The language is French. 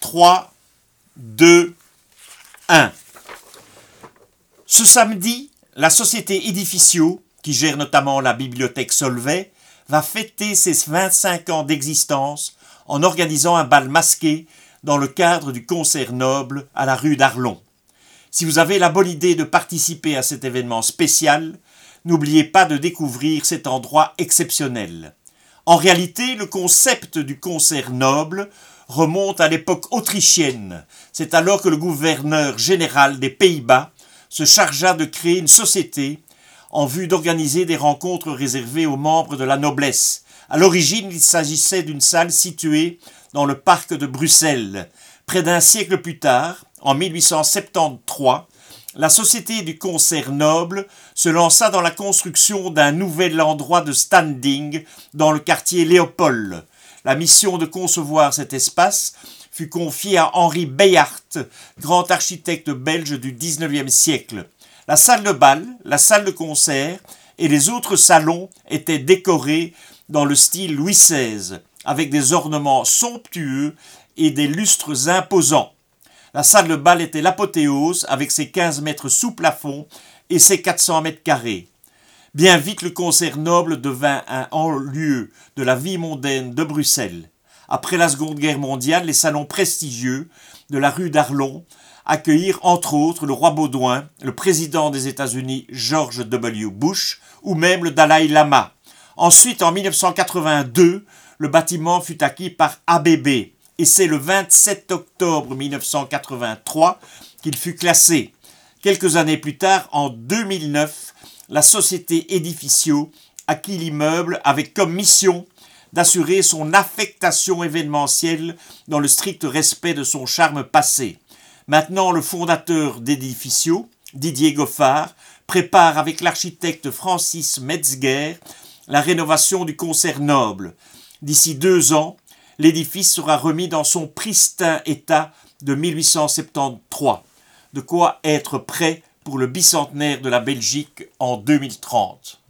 3, 2, 1. Ce samedi, la société Edificio, qui gère notamment la bibliothèque Solvay, va fêter ses 25 ans d'existence en organisant un bal masqué dans le cadre du concert noble à la rue d'Arlon. Si vous avez la bonne idée de participer à cet événement spécial, n'oubliez pas de découvrir cet endroit exceptionnel. En réalité, le concept du concert noble remonte à l'époque autrichienne. C'est alors que le gouverneur général des Pays-Bas se chargea de créer une société en vue d'organiser des rencontres réservées aux membres de la noblesse. À l'origine, il s'agissait d'une salle située dans le parc de Bruxelles. Près d'un siècle plus tard, en 1873, la Société du concert noble se lança dans la construction d'un nouvel endroit de standing dans le quartier Léopold. La mission de concevoir cet espace fut confiée à Henri Beyaert, grand architecte belge du XIXe siècle. La salle de bal, la salle de concert et les autres salons étaient décorés dans le style Louis XVI, avec des ornements somptueux et des lustres imposants. La salle de bal était l'apothéose avec ses 15 mètres sous plafond et ses 400 mètres carrés. Bien vite, le concert noble devint un haut-lieu de la vie mondaine de Bruxelles. Après la Seconde Guerre mondiale, les salons prestigieux de la rue d'Arlon accueillirent entre autres le roi Baudouin, le président des États-Unis George W. Bush ou même le Dalai Lama. Ensuite, en 1982, le bâtiment fut acquis par ABB et c'est le 27 octobre 1983 qu'il fut classé. Quelques années plus tard, en 2009, la société Edificio acquit l'immeuble avec comme mission d'assurer son affectation événementielle dans le strict respect de son charme passé. Maintenant, le fondateur d'Edificio, Didier Goffard, prépare avec l'architecte Francis Metzger la rénovation du concert noble. D'ici 2 ans, l'édifice sera remis dans son pristin état de 1873. De quoi être prêt pour le bicentenaire de la Belgique en 2030.